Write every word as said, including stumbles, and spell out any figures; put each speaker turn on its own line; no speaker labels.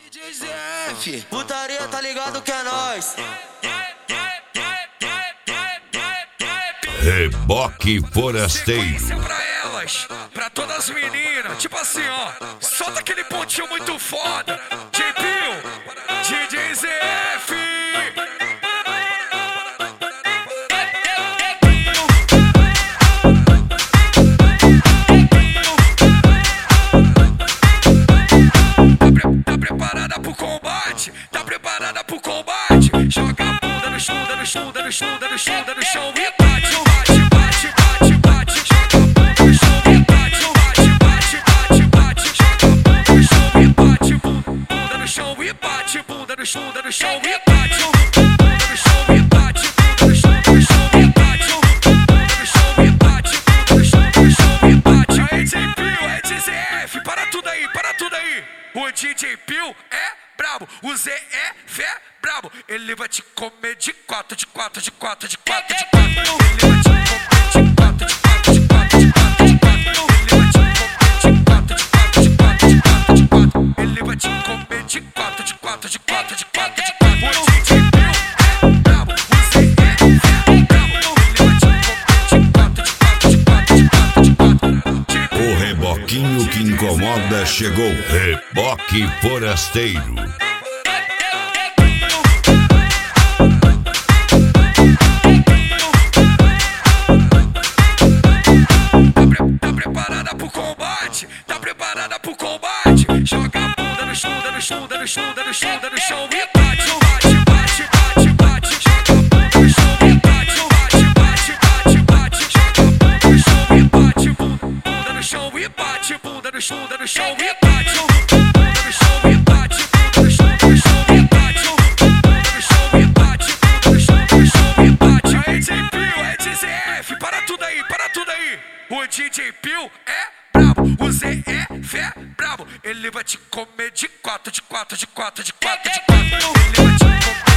D J Z F,
Putaria, tá ligado que é nóis.
Reboque forasteiro.
Sequência pra elas, pra todas as meninas. Tipo assim, ó, solta aquele pontinho muito foda. J P, D J Z F. Tá preparada pro combate? Tá preparada pro combate? Joga a bunda no chão, no chão, no chão, no chão, no chão e bate, bate, bate, bate, bate. Joga a bunda no chão e bate, bate, bate, bate, bate. Joga a bunda no chão e bate, bunda no chão e bate, bunda no chão, no chão e bate, bunda no chão e bate, bunda no chão, no chão e bate, bunda no chão e bate, bunda no chão, no chão e bate. Aí, J P, é D Z F, para tudo aí, para tudo aí. O D J Pio é brabo, o Z é fé brabo. Ele vai te comer de quatro, de quatro, de quatro, de quatro, de quatro. Ele vai te comer de quatro, de quatro, de quatro, de quatro, de quatro. Ele vai te comer de quatro, de quatro, de quatro, de quatro, de quatro. Ele vai te comer de quatro, de quatro, de quatro, de quatro. O D J Pio é brabo, o Z é fé brabo. Ele vai te comer de quatro, de quatro, de quatro, de quatro, de quatro.
O reboquinho que incomoda chegou. Reboque forasteiro.
Tá preparada pro combate? Tá preparada pro combate? Joga a bunda no chão, no chão, no chão, no chão, no chão e bate, bate, bate, bate, bate. Joga a bunda no chão e bate, bate, bate, bate, bate. Joga a bunda no chão e bate, bunda no chão e bate, bunda no chão, no chão e bate, bunda no chão e bate, bunda no chão, no chão e bate, bunda no chão e bate, bunda no chão, no chão e bate. Aí, J P, é D Z F, para tudo aí, para tudo aí. O D J Pio é brabo, o Z é fé brabo. Ele vai te comer de quatro, de quatro, de quatro, de quatro, de quatro. Ele vai te comer